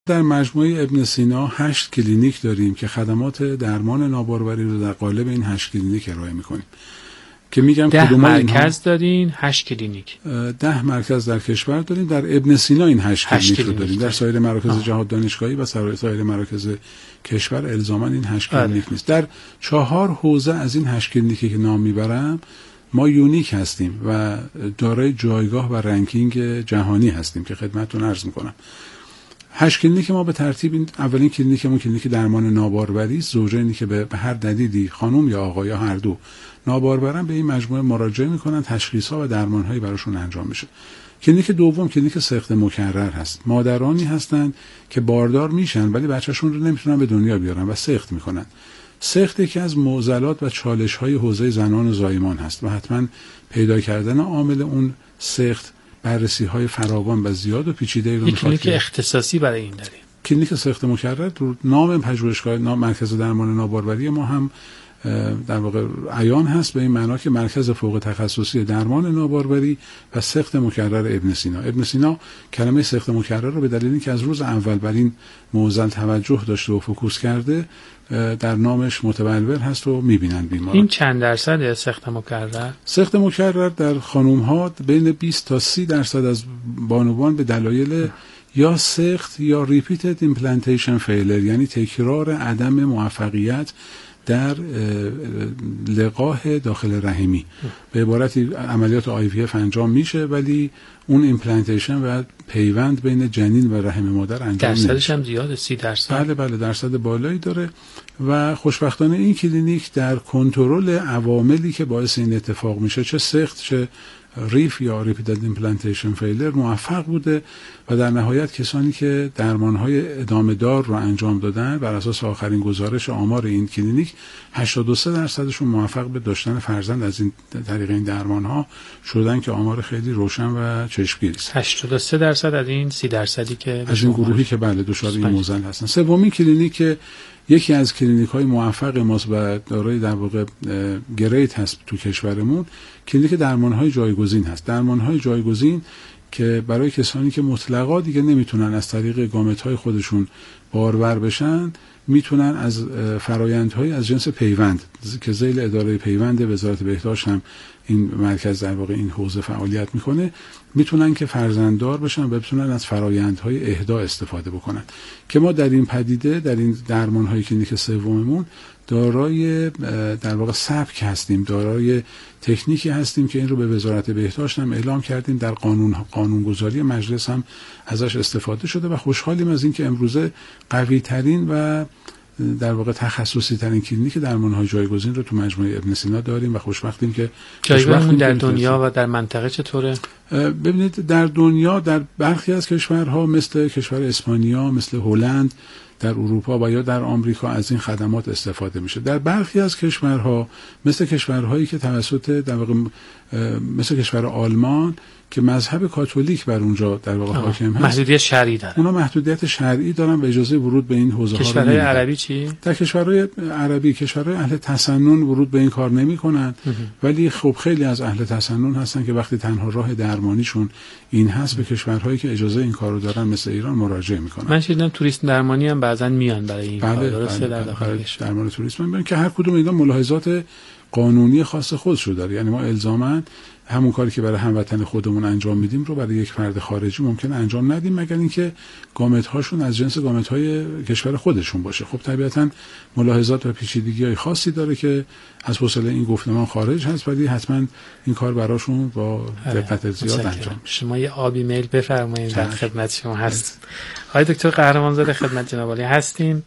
در مجموعه ابن سینا 8 کلینیک داریم که خدمات درمان ناباروری رو در قالب این 8 کلینیک ارائه می‌کنیم. که میگم 10 مرکز دارین، 8 کلینیک. 10 مرکز در کشور داریم. در ابن سینا این 8 کلینیک رو داریم. در سایر مراکز جهاد دانشگاهی و سایر مراکز کشور الزاما این 8 کلینیک نیست. در 4 حوزه از این 8 کلینیکی که نام میبرم ما یونیک هستیم و دارای جایگاه و رنکینگ جهانی هستیم که خدمتتون عرض میکنم. 8 کلینیک ما به ترتیب این اولین کلینیکمون کلینیک درمان ناباروری است. زوجینی که به هر دلیلی خانم یا آقا یا هر دو نابارورن به این مجموعه مراجعه میکنن، تشخیص‌ها و درمان‌هایی براشون انجام میشه. کلینیک دوم کلینیک سقط مکرر هست. مادرانی هستند که باردار میشن ولی بچه‌شون رو نمیتونن به دنیا بیارن و سقط میکنن. سقط یکی از معضلات و چالش‌های حوزه زنان و زایمان هست و حتما پیدا کردن عامل اون سقط بررسی‌های فراوان و زیاد و پیچیده رو می‌خواد. کلینیک اختصاصی برای این داریم. کلینیک سقط مکرر رو نام پژوهشگاه نام مرکز درمان ناباروری ما هم در واقع عیان هست به این معنا که مرکز فوق تخصصی درمان ناباروری و سقط مکرر ابن سینا. ابن سینا کلمه سقط مکرر رو به دلیل اینکه از روز اول بر این معضل توجه داشته و فوکوس کرده در نامش متبلور هست و میبینن بیمار. این چند درصد سقط مکرر؟ سقط مکرر در خانم ها بین 20 تا 30% از بانوان به دلایل یا سقط یا ریپیتد ایمپلنتیشن فیلر، یعنی تکرار عدم موفقیت در لقاح داخل رحمی، به عبارتی عملیات IVF انجام میشه ولی اون ایمپلنتیشن و پیوند بین جنین و رحم مادر انجام نمیشه. درصدش هم زیاده، 30%. بله درصد بالایی داره و خوشبختانه این کلینیک در کنترل عواملی که باعث این اتفاق میشه، چه سقط چه ریف یا ریپیتد ایمپلنتیشن فیلر، موفق بوده و در نهایت کسانی که درمانهای ادامه دار رو انجام دادن بر اساس آخرین گزارش آمار این کلینیک 83%شون موفق به داشتن فرزند از این طریق این درمانها شدن که آمار خیلی روشن و چشمگیری است. 83% از این 30% که از این گروهی که بله دچار این معضل هستن. سومین کلینیک یکی از کلینیک‌های موفق ماست و دارای در واقع گریت هست تو کشورمون، کلینیک درمان‌های جایگزین هست. درمان‌های جایگزین که برای کسانی که مطلقا دیگه نمیتونن از طریق گامت‌های خودشون بارور بشن، میتونن از فرایندهای از جنس پیوند که ذیل اداره پیوند وزارت بهداشت هم این مرکز در واقع این حوزه فعالیت میکنه، میتونن که فرزنددار بشن و بتونن از فرایندهای اهدا استفاده بکنن که ما در این پدیده در این درمان‌های کلینیک سوممون دارای در واقع سبک هستیم، دارای تکنیکی هستیم که این رو به وزارت بهداشت هم اعلام کردیم، در قانونگذاری مجلس هم ازش استفاده شده و خوشحالیم از این که امروزه قوی ترین و در واقع تخصصی ترین کلینیک درمان‌های جایگزین رو تو مجموعه ابن سینا داریم و خوشبختیم که جایگزین در دنیا و در منطقه چطوره؟ ببینید در دنیا در برخی از کشورها مثل کشور اسپانیا، مثل هلند، در اروپا و یا در آمریکا از این خدمات استفاده میشه. در برخی از کشورها مثل کشورهایی که توسط در واقع مثل کشور آلمان که مذهب کاتولیک بر اونجا در واقع حاکم هست، محدودیت شرعی دارن. اونا محدودیت شرعی دارن و اجازه ورود به این حوزه ها رو نمیدن. کشورهای عربی چی؟ در کشورهای عربی کشورهای اهل تسنن ورود به این کار نمیکنن، ولی خب خیلی از اهل تسنن هستن که وقتی تنها راه درمانیشون این هست به کشورهایی که اجازه این کارو دارن مثل ایران مراجعه میکنن. من شنیدم توریست درمانی هم بعضا میان برای این کار. درسته در داخل درمان توریسم میبینن که هر کدوم اینا ملاحظات قانونی خاص خودش رو داره. یعنی ما الزاما همون کاری که برای هموطن خودمون انجام میدیم رو برای یک فرد خارجی ممکن انجام ندیم مگر اینکه گامت هاشون از جنس گامت های کشور خودشون باشه. خب طبیعتاً ملاحظات و پیچیدگی‌های خاصی داره که از حوصله این گفتمان خارج هست، ولی حتما این کار براشون با دقت زیاد انجام میشه. شما یه آبی میل بفرمایید، در خدمت شما هست. آقای دکتر قهرمانزاده خدمت جناب عالی هستیم.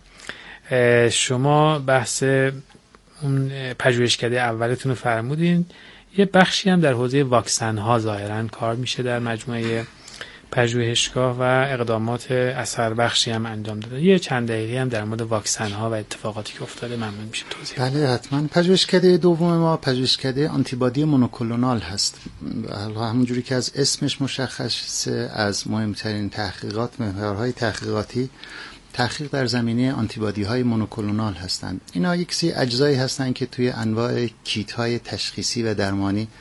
شما بحث اون پژوهشکده اولتون رو فرمودین، یه بخشی هم در حوزه واکسن ها ظاهرا کار میشه در مجموعه پژوهشگاه و اقدامات اثر بخشی هم انجام داده. یه چند دقیقه هم در مورد واکسن ها و اتفاقاتی که افتاده ممنون میشه توضیح. بله حتما. پژوهشکده دوم ما پژوهشکده آنتیبادی مونوکلونال هست. همونجوری که از اسمش مشخصه، از مهمترین تحقیقات، محورهای تحقیقاتی تحقیق در زمینه آنتیبادی های مونوکلونال هستند. اینا یک سری اجزایی هستند که توی انواع کیت های تشخیصی و درمانی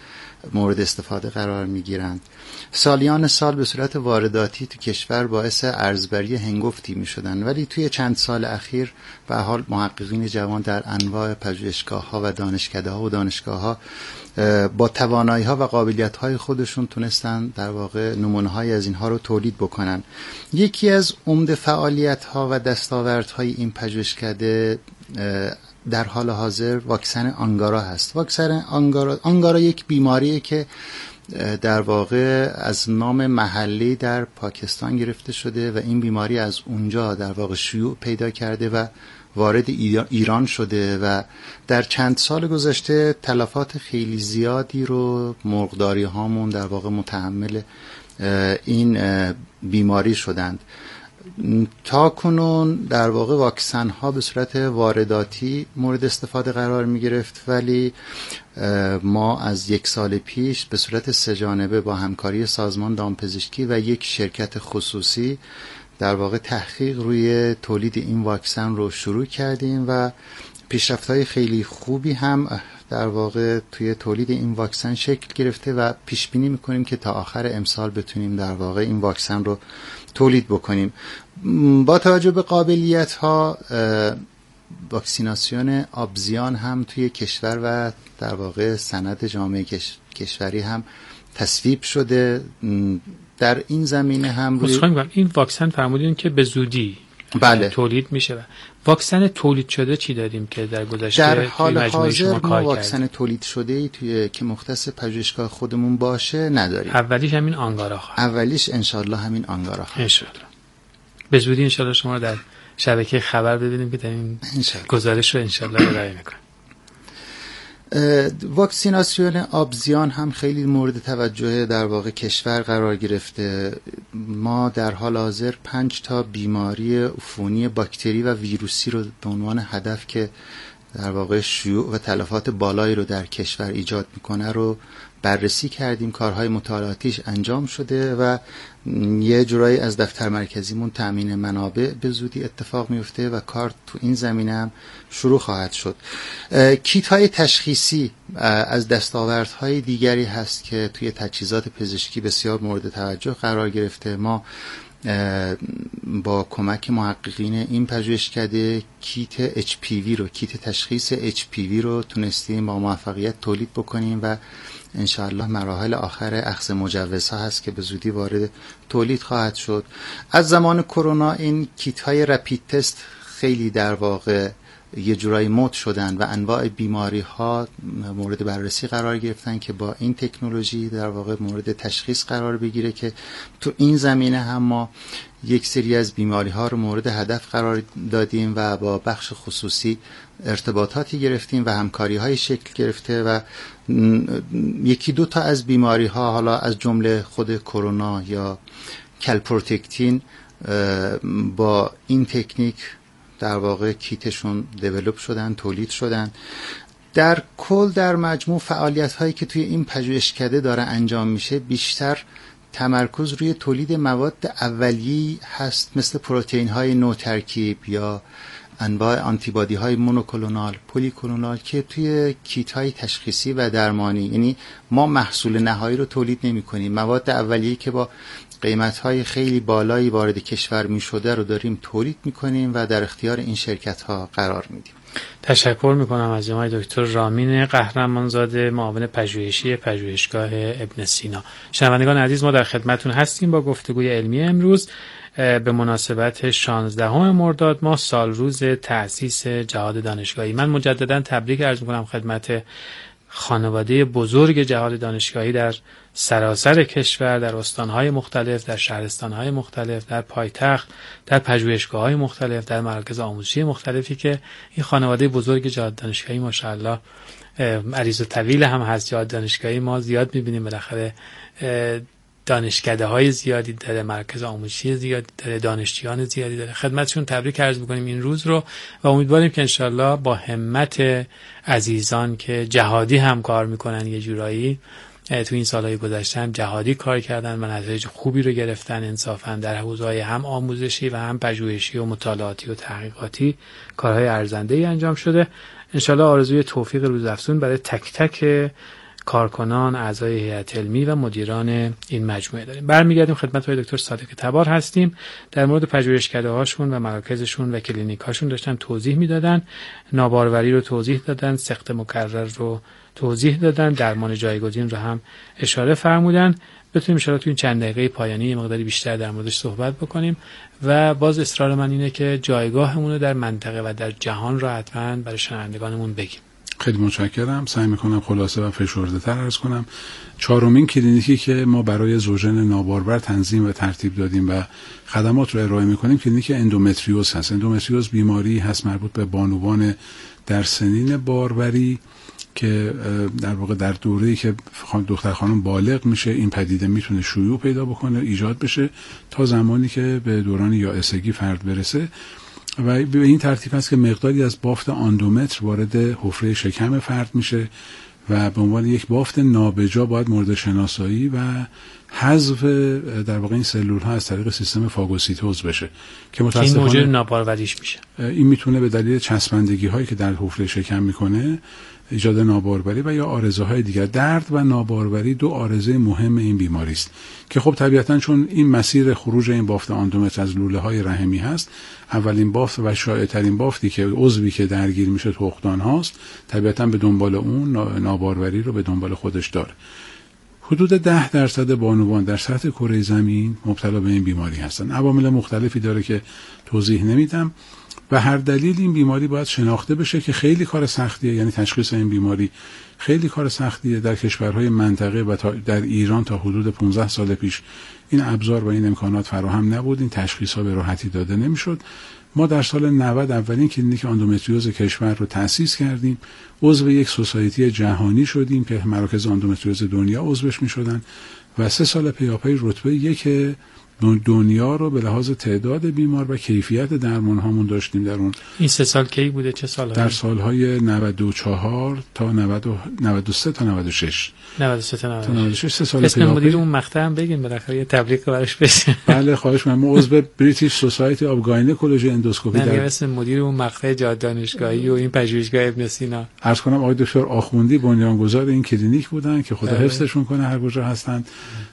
مورد استفاده قرار میگیرند. سالیان سال به صورت وارداتی تو کشور باعث ارزبری هنگفتی میشدن، ولی توی چند سال اخیر به حال محققین جوان در انواع پژوهشگاه‌ها و دانشکده‌ها و دانشگاه‌ها با توانایی‌ها و قابلیت‌های خودشون تونستن در واقع نمونه‌های از اینها رو تولید بکنن. یکی از عمده فعالیت‌ها و دستاوردهای این پژوهشکده در حال حاضر واکسن آنگارا هست. واکسن آنگارا یک بیماریه که در واقع از نام محلی در پاکستان گرفته شده و این بیماری از اونجا در واقع شیوع پیدا کرده و وارد ایران شده و در چند سال گذشته تلفات خیلی زیادی رو مرغداری هامون در واقع متحمل این بیماری شدند. تا کنون در واقع واکسن ها به صورت وارداتی مورد استفاده قرار می گرفت، ولی ما از 1 سال پیش به صورت 3 جانبه با همکاری سازمان دامپزشکی و یک شرکت خصوصی در واقع تحقیق روی تولید این واکسن رو شروع کردیم و پیشرفت‌های خیلی خوبی هم در واقع توی تولید این واکسن شکل گرفته و پیش بینی می‌کنیم که تا آخر امسال بتونیم در واقع این واکسن رو تولید بکنیم. با توجه به قابلیت‌ها واکسیناسیون آبزیان هم توی کشور و در واقع سند جامعه کشوری هم تصویب شده. در این زمینه هم این واکسن فرمودین که به زودی بله تولید میشه. واکسن تولید شده چی داریم که در گذشته در حال حاضر ما واکسن کردیم؟ تولید شده توی که مختص پژوهشگاه خودمون باشه نداریم. اولیش همین آنگارا خواهد. اولیش انشالله همین آنگارا خواهد. انشالله به زودی انشالله شما رو در شبکه خبر ببینیم که در این گزارش رو انشالله ارائه میکنیم. واکسیناسیون آبزیان هم خیلی مورد توجه در واقع کشور قرار گرفته. ما در حال حاضر 5 تا بیماری عفونی باکتری و ویروسی رو به عنوان هدف که در واقع شیوع و تلفات بالایی رو در کشور ایجاد میکنه رو بررسی کردیم. کارهای مطالعاتیش انجام شده و یه جورایی از دفتر مرکزیمون تامین منابع به زودی اتفاق میفته و کار تو این زمینه هم شروع خواهد شد. کیت های تشخیصی از دستاوردهای دیگری هست که توی تجهیزات پزشکی بسیار مورد توجه قرار گرفته. ما با کمک محققین این پژوهشکده کیت HPV رو، کیت تشخیص HPV رو تونستیم با موفقیت تولید بکنیم و انشاءالله مراحل آخر اخذ مجوزها هست که به زودی وارد تولید خواهد شد. از زمان کرونا این کیت های رپید تست خیلی در واقع یه جورایی مد شدن و انواع بیماری ها مورد بررسی قرار گرفتن که با این تکنولوژی در واقع مورد تشخیص قرار بگیره که تو این زمینه هم ما یک سری از بیماری ها رو مورد هدف قرار دادیم و با بخش خصوصی ارتباطاتی گرفتیم و همکاری های شکل گرفته و 1-2 تا از بیماری ها حالا از جمله خود کرونا یا کلپروتکتین با این تکنیک در واقع کیتشون دیولپ شدن، تولید شدن. در کل در مجموع فعالیت هایی که توی این پژوهشکده داره انجام میشه بیشتر تمرکز روی تولید مواد اولیه‌ای هست، مثل پروتئین های نوترکیب یا انواع آنتیبادی های مونوکلونال، پلیکلونال که توی کیت های تشخیصی و درمانی، یعنی ما محصول نهایی رو تولید نمی کنیم، مواد اولیه‌ای که با قیمت های خیلی بالایی وارد کشور می شده رو داریم تولید می کنیم و در اختیار این شرکت ها قرار میدیم. تشکر میکنم از جناب دکتر رامین قهرمانزاده، معاون پژوهشی پژوهشگاه ابن سینا. شنوندگان عزیز، ما در خدمتتون هستیم با گفتگوی علمی امروز به مناسبت 16 مرداد ماه، سال روز تأسیس جهاد دانشگاهی. من مجددا تبریک عرض میکنم خدمت خانواده بزرگ جهاد دانشگاهی در سراسر کشور، در استانهای مختلف، در شهرستانهای مختلف، در پایتخت، در پژوهشگاه‌های مختلف، در مراکز آموزشی مختلفی که این خانواده بزرگ جهاد دانشگاهی ماشاءالله عریض و طویل هم هست. جهاد دانشگاهی ما زیاد می‌بینیم، بالاخره دانشکده‌های زیادی داره، مرکز آموزشی زیادی داره، دانشجویان زیادی داره. خدمتشون تبریک عرض می‌کنیم این روز رو و امیدواریم که انشالله با همت عزیزان که جهادی هم کار می‌کنن، یه جورایی تو این سالهای گذشته هم جهادی کار کردن و نتایج خوبی رو گرفتن، انصافا در حوزه‌های هم آموزشی و هم پژوهشی و مطالعاتی و تحقیقاتی کارهای ارزنده‌ای انجام شده. انشالله آرزوی توفیق روزافزون برای تک تک کارکنان، اعضای هیئت علمی و مدیران این مجموعه داریم. برمیگردیم خدمت های دکتر صادق تبار هستیم. در مورد پژوهشکده هاشون و مراکزشون و کلینیک هاشون داشتن توضیح میدادن، ناباروری رو توضیح دادن، سقط مکرر رو توضیح دادن، درمان جایگزین رو هم اشاره فرمودن. بتونیم ان شاء الله تو این چند دقیقه پایانی یه مقداری بیشتر در موردش صحبت بکنیم و باز اصرار من اینه که جایگاهمون رو در منطقه و در جهان رو حتما برای شنوندگانمون بگیم. خیلی متشکرم. سعی میکنم خلاصه و فشرده تر عرض کنم. 4مین کلینیکی که ما برای زوجین نابارور تنظیم و ترتیب دادیم و خدمات رو ارائه میکنیم کلینیک اندومتریوز هست. اندومتریوز بیماری هست مربوط به بانوان در سنین باروری که در واقع در دوره‌ای که دختر خانم بالغ میشه این پدیده میتونه شیوع پیدا بکنه، ایجاد بشه تا زمانی که به دوران یائسگی فرد برسه و به این ترتیب است که مقداری از بافت اندومتر وارد حفره شکم فرد میشه و به عنوان یک بافت نابجا باید مورد شناسایی و حذف در واقع این سلول ها از طریق سیستم فاگوسیتوز بشه که متاسفانه این موجب ناباروریش میشه. این میتونه به دلیل چسبندگی هایی که در حفره شکم میکنه ایجاد ناباروری و یا عارضه‌های دیگر. درد و ناباروری دو عارضه مهم این بیماری است که خب طبیعتاً چون این مسیر خروج این بافت اندومتر از لوله‌های رحمی هست، اولین بافت و شایع‌ترین بافتی که عضوی که درگیر میشه تخمدان هاست، طبیعتاً به دنبال اون ناباروری رو به دنبال خودش داره. حدود 10% بانوان در سطح کره زمین مبتلا به این بیماری هستند. عوامل مختلفی داره که توضیح نمیدم و هر دلیل این بیماری باید شناخته بشه که خیلی کار سختیه، یعنی تشخیص این بیماری خیلی کار سختیه. در کشورهای منطقه و در ایران تا حدود 15 سال پیش این ابزار و این امکانات فراهم نبود، این تشخیص‌ها به راحتی داده نمیشد. ما در سال 90 اولین کلینیک اندومتریوز کشور رو تأسیس کردیم، عضو یک سوسایتی جهانی شدیم که مراکز اندومتریوز دنیا عضوش میشدن و 3 سال پیاپی رتبه 1 دنیا رو به لحاظ تعداد بیمار و کیفیت درمان هامون داشتیم. در اون این 3 سال کی بوده؟ چه سال‌هایی؟ در سالهای 94 تا 93 تا 96. 93 تا 96 3 سال اسم مدیر اون مقطع هم بگین بالاخره یه تبریک براش بشه. بله خواهش می‌کنم. ما عضو بریتیش سوسایتی آف گاینکولوژی اندوسکوپی در اسم مدیر اون مقطع جهاد دانشگاهی و این پژوهشگاه ابن سینا عرض کنم آقای دکتر آخوندی بنیانگذار این کلینیک بودن که خدا حفظشون کنه هر کجا هستن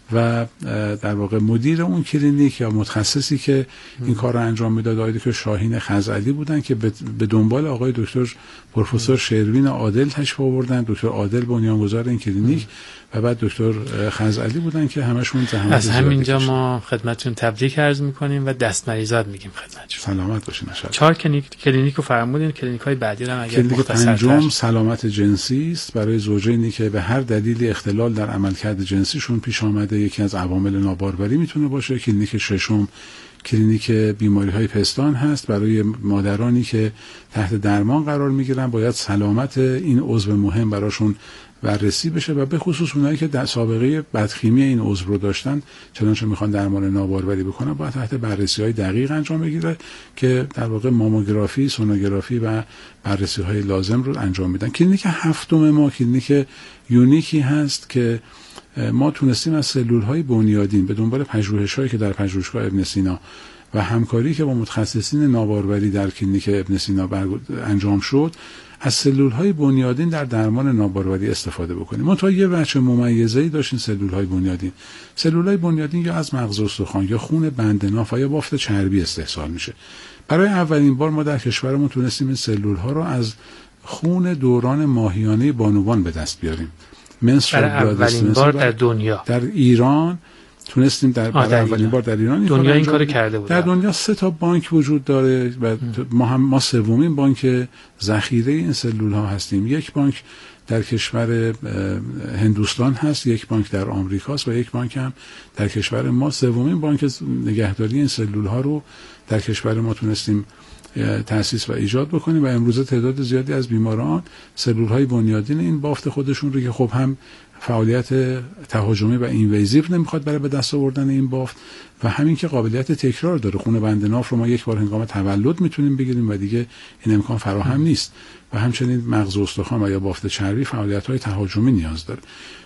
و در واقع مدیر اون کلینیک یا متخصصی که این کار رو انجام میداد آقای دکتر شاهین خزعلی بودن که به دنبال آقای دکتر پروفسور شروین عادل تشریف آوردن. دکتر عادل بنیانگذار این کلینیک و بعد دکتر خزعلی بودن که همشون زحمت از همینجا ما خدمتتون تبریک عرض می‌کنیم و دست مریضات میگیم خدمتتون. سلامت باشین ان شاء الله. 4 کلینیک رو فرمودین. کلینیک‌های بعدی رو هم اگر کلینیک پنجم سلامت جنسی است برای زوجینی که به هر دلیلی اختلال در عملکرد جنسیشون پیش آمده، یکی از عوامل ناباروری میتونه باشه. کلینیک ششم کلینیک بیماری‌های پستان هست برای مادرانی که تحت درمان قرار میگیرن، باید سلامت این عضو مهم براشون بررسی بشه و به خصوص اونایی که در سابقه بدخیمی این عضو رو داشتن چنانچه میخوان درمان ناباروری بکنن باید تحت بررسی‌های دقیق انجام بگیره که در واقع ماموگرافی، سونوگرافی و بررسی‌های لازم رو انجام میدن. کلینیک هفتم ما کلینیک یونیکی هست که ما تونستیم از سلول‌های بنیادین به دنبال پژوهش‌هایی که در پژوهشگاه ابن سینا و همکاری که با متخصصین ناباروری در کلینیک ابن سینا انجام شد از سلول‌های بنیادین در درمان ناباروری استفاده بکنیم. منتها یه بچه ممیزه‌ای داشتین سلول‌های بنیادین. سلول‌های بنیادین یا از مغز استخوان یا خون بندناف یا بافت چربی استحصال میشه. برای اولین بار ما در کشورمون تونستیم این سلول‌ها رو از خون دوران ماهیانه بانوان به دست بیاریم. برای اولین بار در دنیا در ایران تونستیم برای اولین بار در ایران دنیا این کار کرده بود. در دنیا 3 تا بانک وجود داره و ما سومین بانک ذخیره این سلول ها هستیم. یک بانک در کشور هندوستان هست، یک بانک در آمریکاست و یک بانک هم در کشور ما. سومین بانک نگهداری این سلول ها رو در کشور ما تونستیم تأسیس و ایجاد بکنیم و امروزه تعداد زیادی از بیماران سلول های بنیادین این بافت خودشون رو که خب هم فعالیت تهاجمی و اینویزیو نمیخواد برای به دست آوردن این بافت و همین که قابلیت تکرار داره. خون بندناف رو ما یک بار هنگام تولد میتونیم بگیریم و دیگه این امکان فراهم نیست و همچنین مغز استخوان و یا بافت چربی فعالیت‌های تهاجمی نیاز داره.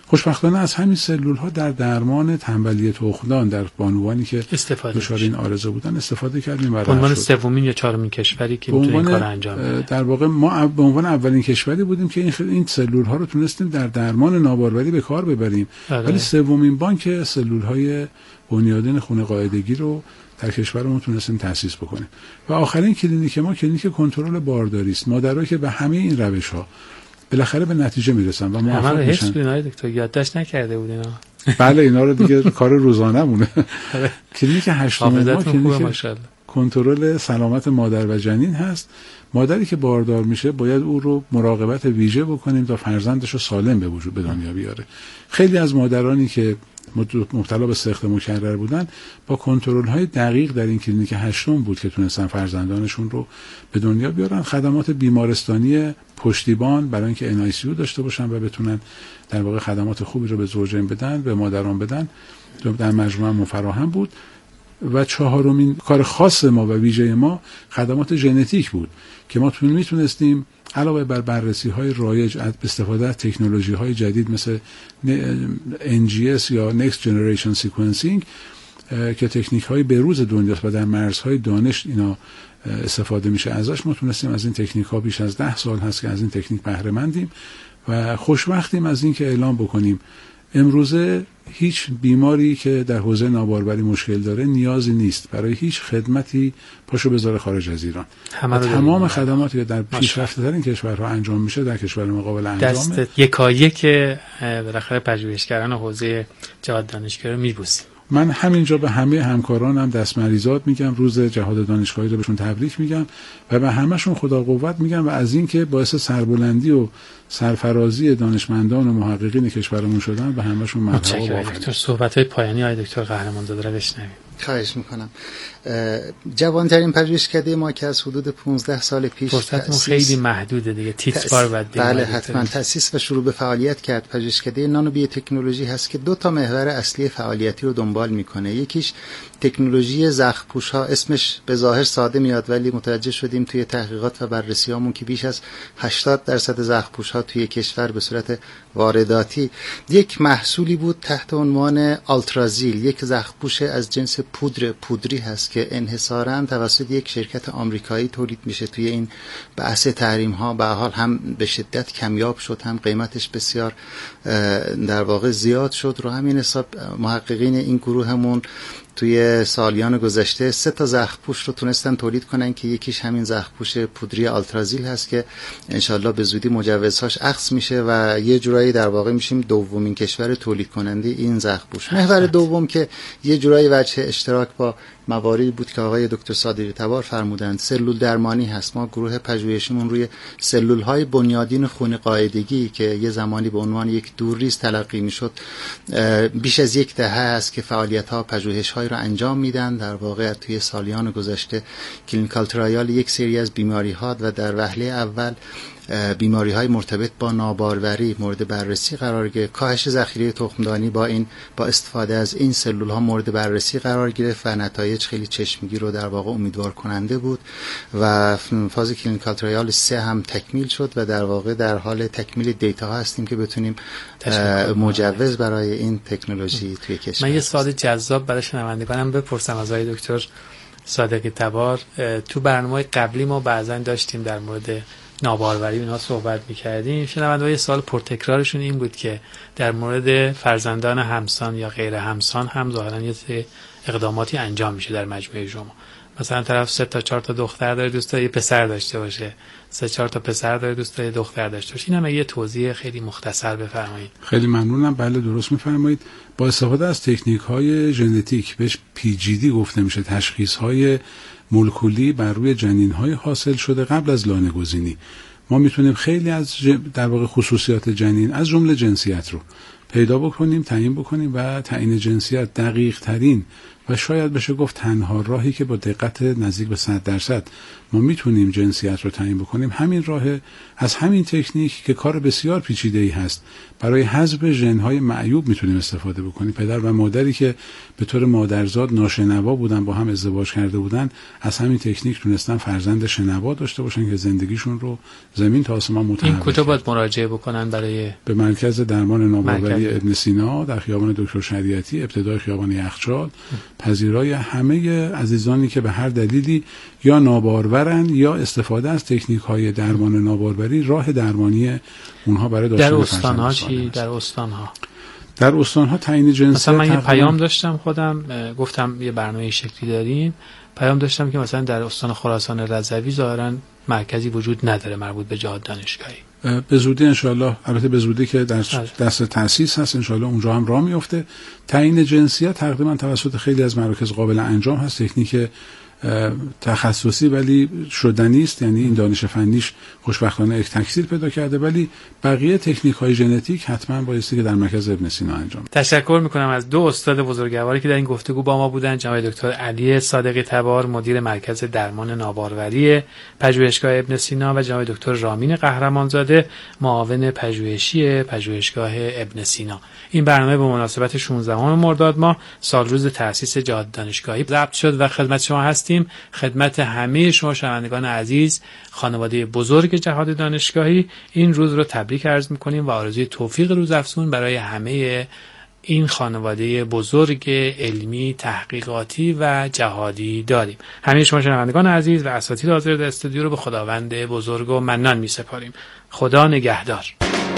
خوشبختانه از همین سلول ها در درمان تنبلی تخمدان در بانوانی که دچار این عارضه بودن استفاده کردیم. به عنوان سومین یا چهارمین کشوری که میتونه این کار انجام بده. در واقع ما به عنوان اولین کشوری بودیم که این سلول ها رو تونستیم در درمان ناباروری به کار ببریم. ولی سومین بانک سلول های بنیادین خون قاعدگی رو در کشورمون تونستیم تأسیس بکنیم. و آخرین کلینیک ما کلینیک کنترل بارداری است. مادرایی که به همه این روش‌ها بالاخره به نتیجه میرسن و موفق میشن. همه دکتر یادداشت نکرده بود اینا. بله اینا رو دیگه کار روزانه مونه. کلینیک 8 ما کلینیک کنترل سلامت مادر و جنین هست. مادری که باردار میشه باید او رو مراقبت ویژه بکنیم تا فرزندش رو سالم به وجود به دنیا بیاره. خیلی از مادرانی که مبتلا به سقط مکرر بودن با کنترل های دقیق در این کلینیک 8 بود که تونستن فرزندانشون رو به دنیا بیارن. خدمات بیمارستانی پشتیبان برای اینکه NICU داشته باشن و بتونن در واقع خدمات خوبی رو به زوجین بدن، به مادران بدن، در مجموعه مفراهم بود. و چهارمین کار خاص ما و ویژه ما خدمات ژنتیک بود که ما میتونستیم علاوه بر بررسی‌های رایج از استفاده از تکنولوژی‌های جدید مثل NGS یا Next Generation Sequencing که تکنیک‌های بروز دنیاست و در مرزهای دانش اینا استفاده میشه ازش، ما تونستیم از این تکنیک‌ها بیش از 10 سال هست که از این تکنیک بهره مندیم و خوشبختیم از این که اعلام بکنیم امروزه هیچ بیماری که در حوزه ناباروری مشکل داره نیازی نیست برای هیچ خدمتی پاشو بذاره خارج از ایران. تمام خدماتی که در پیشرفته‌ترین کشورها انجام میشه در کشور مقابل انجامه. دست یکایک بالاخره پژوهشگران حوزه جهاد دانشگاهی میبوسیم. من همینجا به همه همکارانم دست مریضات میگم، روز جهاد دانشگاهی رو بهشون تبریک میگم و به همهشون خدا قوت میگم و از این که باعث سربلندی و سرفرازی دانشمندان و محققین کشورمون شدن به همهشون مرحبا و دکتر. صحبت‌های پایانی آقای دکتر قهرمانزاده رو بشنویم. خواهش میکنم. جوانترین پژوهشکده ما که از حدود 15 سال پیش فرصتمون خیلی محدوده دیگه، تیتر بعد بله حتما تأسیس و شروع به فعالیت کرد. پژوهشکده نانو بیوتکنولوژی هست که 2 تا محور اصلی فعالیتی رو دنبال میکنه. یکیش تکنولوژی زخم‌پوش‌ها، اسمش به ظاهر ساده میاد ولی متوجه شدیم توی تحقیقات و بررسی‌هامون که بیش از 80% زخم‌پوش‌ها توی کشور به صورت وارداتی یک محصولی بود تحت عنوان آلترازیل، یک زخم‌پوش از جنس پودری هست که انحصاراً توسط یک شرکت آمریکایی تولید میشه. توی این بحث تحریم ها به حال هم به شدت کمیاب شد، هم قیمتش بسیار در واقع زیاد شد. رو همین حساب محققین این گروهمون توی سالیان گذشته 3 تا زخم‌پوش رو تونستن تولید کنن که یکیش همین زخم‌پوش پودری آلترازیل هست که انشالله به زودی مجوزهاش اخذ میشه و یه جورایی در واقع میشیم دومین کشور تولید کننده این زخم‌پوش. محور دوم که یه جورایی وجه اشتراک با مواردی بود که آقای دکتر صادقی تبار فرمودند، سلول درمانی هست. ما گروه پژوهشیمون روی سلول‌های بنیادین خون قاعدگی که یه زمانی به عنوان یک دورریز تلقی میشد بیش از 10 دهه است که فعالیت‌ها پژوهش‌های رو انجام میدن. در واقع توی سالیان گذشته کلینیکال ترایال یک سری از بیماری‌ها و در وهله اول بیماری‌های مرتبط با ناباروری مورد بررسی قرار گرفت. کاهش ذخیره تخمدانی با استفاده از این سلول‌ها مورد بررسی قرار گرفت و نتایج خیلی چشمگیر رو در واقع امیدوار کننده بود و فاز کلینیکال ترایال 3 هم تکمیل شد و در واقع در حال تکمیل دیتا هستیم که بتونیم مجوز برای این تکنولوژی توی کشور. من یه سوال جذاب برای شنوندگانم بپرسم از آقای دکتر صادقی تبار. تو برنامه‌های قبلی ما بعضن داشتیم در مورد ناباروری اینها صحبت می‌کردیم. شنونده‌های سوال پرتکرارشون این بود که در مورد فرزندان همسان یا غیر همسان هم ظاهراً یه اقداماتی انجام میشه در مجموعه شما. مثلا طرف 3 تا 4 تا دختر داره، دوست داره یه پسر داشته باشه، 3 4 تا پسر داره، دوست داره یه دختر داشته باشه. این هم یه توضیح خیلی مختصر بفرمایید. خیلی ممنونم. بله درست می‌فرمایید. با استفاده از تکنیک‌های ژنتیک بهش PGD گفته میشه، تشخیص‌های مولکولی بر روی جنین‌های حاصل شده قبل از لانه‌گزینی، ما میتونیم خیلی از در واقع خصوصیات جنین از جمله جنسیت رو پیدا بکنیم، تعیین بکنیم و تعیین جنسیت دقیق ترین و شاید بشه گفت تنها راهی که با دقت نزدیک به 100% ما میتونیم جنسیت رو تعیین بکنیم همین راه. از همین تکنیک که کار بسیار پیچیده‌ای هست برای حذف ژن‌های معیوب میتونیم استفاده بکنیم. پدر و مادری که به طور مادرزاد ناشنوا بودن با هم ازدواج کرده بودن از همین تکنیک تونستن فرزند شنوا داشته باشن که زندگیشون رو زمین تا آسمان متحول. این کجا باید مراجعه بکنن برای به مرکز درمان ناباروری ناباروری ابن سینا در خیابان دکتر شریعتی، ابتدای خیابان یخچال، پذیرای همه عزیزانی که به هر دلیلی یا نابارورن یا استفاده از تکنیک‌های درمان ناباروری راه درمانی اونها برای داشتن در استان‌ها چی؟ در استان‌ها تعیین جنسیت. مثلا من یه پیام داشتم خودم، گفتم یه برنامه شکلی داریم، پیام داشتم که مثلا در استان خراسان رضوی ظاهراً مرکزی وجود نداره مربوط به جهاد دانشگاهی. به زودی انشالله، البته به زودی که در دست تأسیس هست انشالله اونجا هم راه میفته. تعیین جنسیت تقریبا توسط خیلی از مراکز قابل انجام هست، تکنیک تخصصی ولی شدنی است، یعنی این دانش فنیش خوشبختانه یک تکثیر پیدا کرده، ولی بقیه تکنیک های ژنتیک حتما بایستی که در مرکز ابن سینا انجام. تشکر میکنم از دو استاد بزرگواری که در این گفتگو با ما بودن، جناب دکتر علی صادقی تبار مدیر مرکز درمان ناباروری پژوهشگاه ابن سینا و جناب دکتر رامین قهرمانزاده معاون پژوهشی پژوهشگاه ابن سینا. این برنامه به مناسبت 16 مرداد ماه سال روز تأسیس جهاد دانشگاهی ضبط شد و خدمت شما هستیم. خدمت همه شما شنوندگان عزیز، خانواده بزرگ جهاد دانشگاهی، این روز رو تبریک عرض می‌کنیم و آرزوی توفیق روزافزون برای همه این خانواده بزرگ علمی، تحقیقاتی و جهادی داریم. همه شما شنوندگان عزیز و اساتید حاضر در استودیو رو به خداوند بزرگ و منان می‌سپاریم. خدا نگهدار.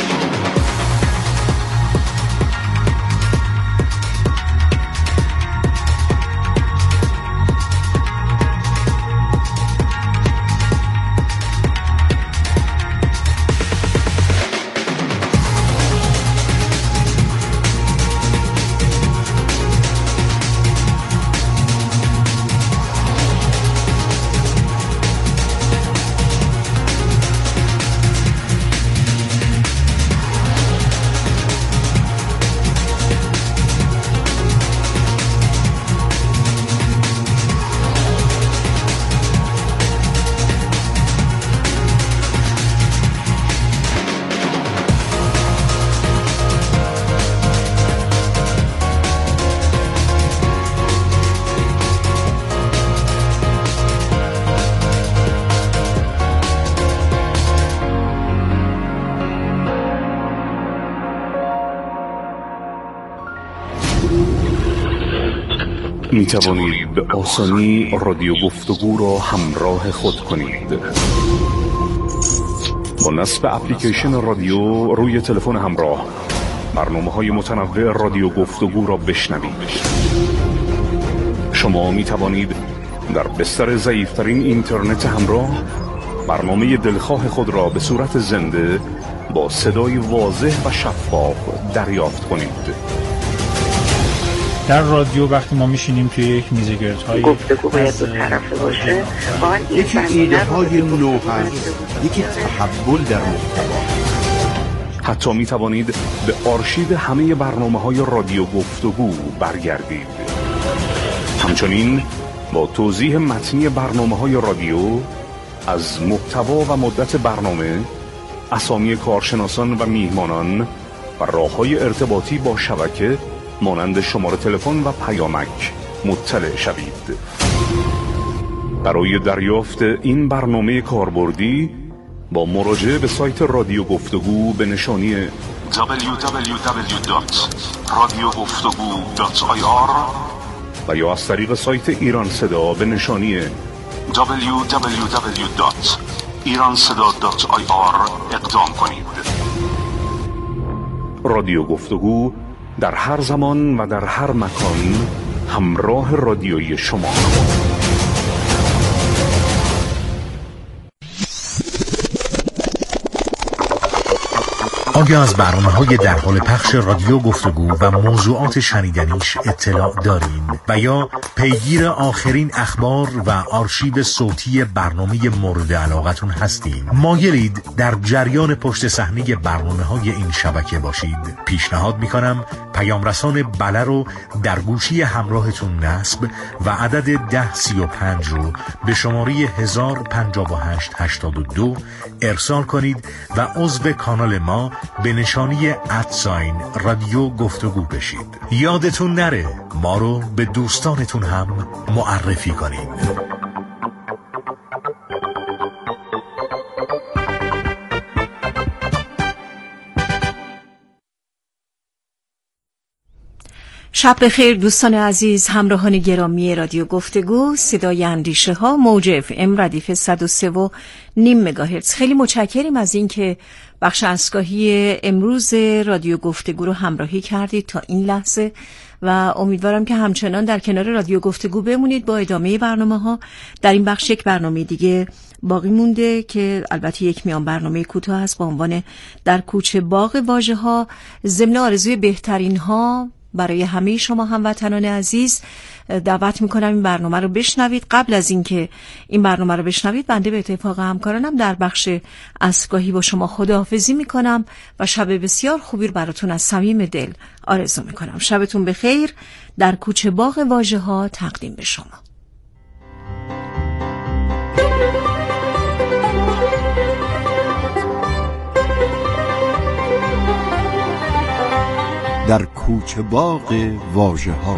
می توانید به آسانی رادیو گفتگو را همراه خود کنید. با نصب اپلیکیشن رادیو روی تلفن همراه برنامه‌های متنوع رادیو گفتگو را بشنوید. شما می توانید در بستر ضعیف‌ترین اینترنت همراه برنامه دلخواه خود را به صورت زنده با صدای واضح و شفاف دریافت کنید. در رادیو وقتی ما میشینیم توی یک میزگردهای گفتگو باید دو طرفه باشه، یکی ایده های نو هست، یکی تحول در محتوا. حتی می توانید به آرشیو همه برنامه‌های رادیو گفتگو برگردید. همچنین با توضیح متنی برنامه‌های رادیو از محتوا و مدت برنامه، اسامی کارشناسان و میهمانان و راه‌های ارتباطی با شبکه مانند شماره تلفن و پیامک مطلع شوید. برای دریافت این برنامه کاربردی با مراجعه به سایت رادیو گفتگو به نشانی www.radioguftagoo.ir و یا از طریق سایت ایران صدا به نشانی www.iranseda.ir اقدام کنید. رادیو گفتگو در هر زمان و در هر مکان همراه رادیویی شما. آیا از برنامه‌های در حال پخش رادیو گفتگو و موضوعات شنیدنیش اطلاع دارین و یا پیگیر آخرین اخبار و آرشیو صوتی برنامه مورد علاقتون هستین؟ مایلید در جریان پشت صحنه برنامه‌های این شبکه باشید؟ پیشنهاد می‌کنم پیام رسان بله رو در گوشی همراهتون نصب و عدد 1035 رو به شماره 105882 ارسال کنید و عضو کانال ما به نشانی رادیو گفتگو بشید. یادتون نره ما رو به دوستانتون هم معرفی کنید. شب بخیر دوستان عزیز، همراهان گرامی رادیو گفتگو، صدای اندیشه ها، موج FM ردیف 103.5 مگاهرتز. خیلی متشکریم از اینکه بخش اسکاهی امروز رادیو گفتگو رو همراهی کردید تا این لحظه و امیدوارم که همچنان در کنار رادیو گفتگو بمونید با ادامه برنامه‌ها. در این بخش یک برنامه دیگه باقی مونده که البته یک میان برنامه کوتاه است با عنوان در کوچه باغ واژه‌ها. ضمن آرزوی بهترین ها برای همه شما هموطنان عزیز دعوت میکنم این برنامه رو بشنوید. قبل از اینکه این برنامه رو بشنوید، بنده به اتفاق همکارانم در بخش اسکاهی با شما خداحافظی میکنم و شب بسیار خوبی رو براتون از صمیم دل آرزو میکنم. شبتون بخیر. در کوچه باغ واژه‌ها تقدیم به شما. در کوچه باغ واژه‌ها.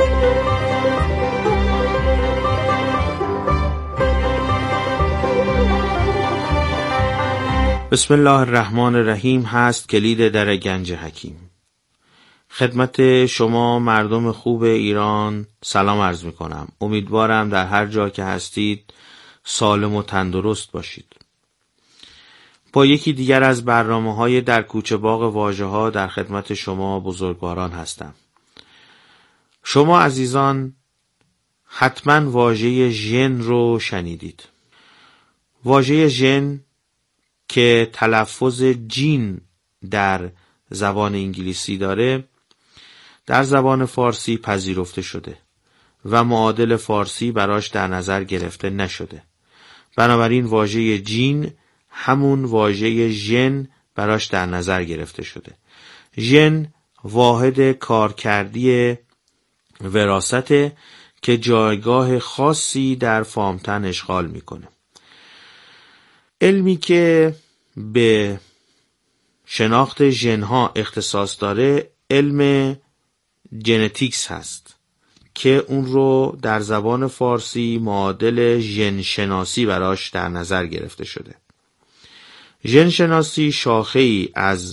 بسم الله الرحمن الرحیم هست کلید در گنج حکیم. خدمت شما مردم خوب ایران سلام عرض می کنم. امیدوارم در هر جا که هستید سالم و تندرست باشید. با یکی دیگر از برنامه‌های در کوچه باغ واژه‌ها در خدمت شما بزرگواران هستم. شما عزیزان حتما واژه ژن رو شنیدید. واژه ژن که تلفظ جین در زبان انگلیسی داره، در زبان فارسی پذیرفته شده و معادل فارسی براش در نظر گرفته نشده. بنابراین واژه جین همون واژه ژن براش در نظر گرفته شده. ژن واحد کارکردی وراثته که جایگاه خاصی در فامتن اشغال میکنه. علمی که به شناخت ژن‌ها اختصاص داره علم ژنتیکس هست که اون رو در زبان فارسی معادل ژن شناسی براش در نظر گرفته شده. ژن شناسی شاخه‌ای از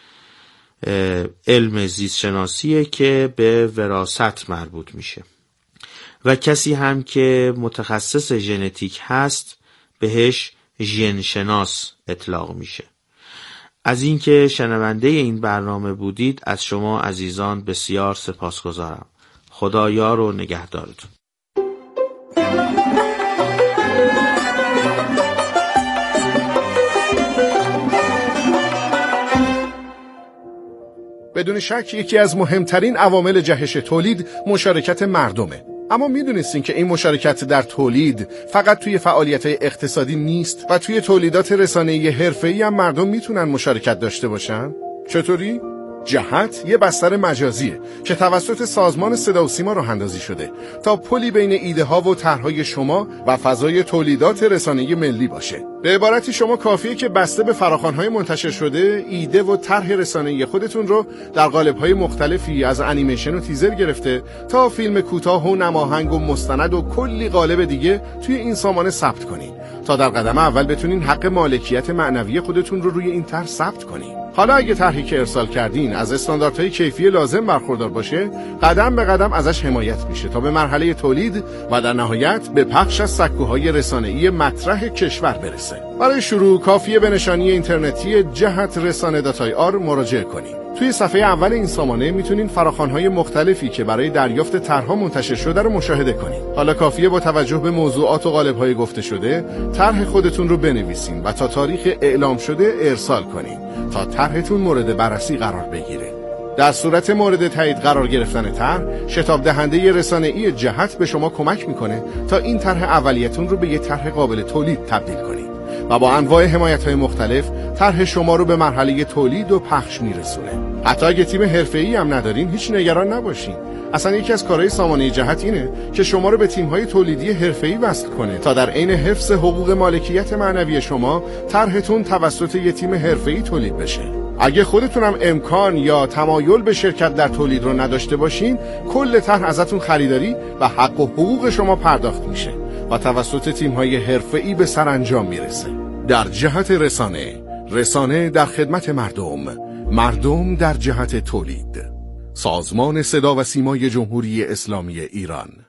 علم زیست شناسیه که به وراثت مربوط میشه و کسی هم که متخصص ژنتیک هست بهش ژن شناس اطلاق میشه. از اینکه شنونده این برنامه بودید از شما عزیزان بسیار سپاسگزارم. خدا یار و نگهدارتون. بدون شک یکی از مهمترین عوامل جهش تولید مشارکت مردمه. اما میدونستین که این مشارکت در تولید فقط توی فعالیت‌های اقتصادی نیست و توی تولیدات رسانه‌ای حرفه‌ای هم مردم میتونن مشارکت داشته باشن؟ چطوری؟ جهت یه بستر مجازیه که توسط سازمان صدا و سیما راه اندازی شده تا پلی بین ایده ها و طرحهای شما و فضای تولیدات رسانه‌ای ملی باشه. به عبارتی شما کافیه که بسته به فراخوان‌های منتشر شده ایده و طرح رسانه‌ای خودتون رو در قالب‌های مختلفی از انیمیشن و تیزر گرفته تا فیلم کوتاه و نماهنگ و مستند و کلی قالب دیگه توی این سامانه ثبت کنین تا در قدم اول بتونین حق مالکیت معنوی خودتون رو روی این طرح ثبت کنین. حالا اگه طرحی که ارسال کردین از استانداردهای کیفی لازم برخوردار باشه، قدم به قدم ازش حمایت میشه تا به مرحله تولید و در نهایت به پخش از سکوهای رسانه‌ای مطرح کشور برسه. برای شروع کافیه به نشانی اینترنتی جهترسانه.ir مراجعه کنید. توی صفحه اول این سامانه میتونین فراخوان‌های مختلفی که برای دریافت طرح‌ها منتشر شده رو مشاهده کنید. حالا کافیه با توجه به موضوعات و قالب‌های گفته شده، طرح خودتون رو بنویسین و تا تاریخ اعلام شده ارسال کنین تا طرحتون مورد بررسی قرار بگیره. در صورت مورد تایید قرار گرفتن طرح، شتاب دهنده رسانه‌ای جهت به شما کمک میکنه تا این طرح اولیتون رو به یه طرح قابل تولید تبدیل کنید و با انواع حمایت‌های مختلف طرح شما رو به مرحله تولید و پخش میرسونه. حتی اگه تیم حرفه‌ای هم ندارین هیچ نگران نباشین. اصلا یکی از کارهای سامانه جهت اینه که شما رو به تیم‌های تولیدی حرفه‌ای وصل کنه تا در عین حفظ حقوق مالکیت معنوی شما طرحتون توسط یه تیم حرفه‌ای تولید بشه. اگه خودتونم امکان یا تمایل به شرکت در تولید رو نداشته باشین، کل طرح ازتون خریداری و حق و حقوق شما پرداخت میشه و توسط تیم‌های حرفه‌ای به سرانجام میرسه. در جهت رسانه در خدمت مردم در جهت تولید. سازمان صدا و سیمای جمهوری اسلامی ایران.